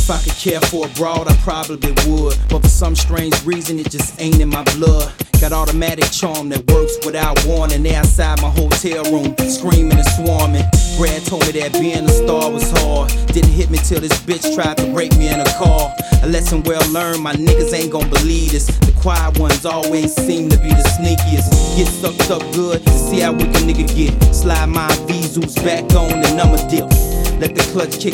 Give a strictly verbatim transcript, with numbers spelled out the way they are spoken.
If I could care for a broad, I probably would, but for some strange reason it just ain't in my blood. Got automatic charm that works without warning. They outside my hotel room, screaming and swarming. Brad told me that being a star was hard. Didn't hit me till this bitch tried to break me in a car. A lesson well learned, my niggas ain't gon' believe this. The quiet ones always seem to be the sneakiest. Get sucked up good to see how weak a nigga get. Slide my Vizus back on and I'ma dip. Let the clutch kick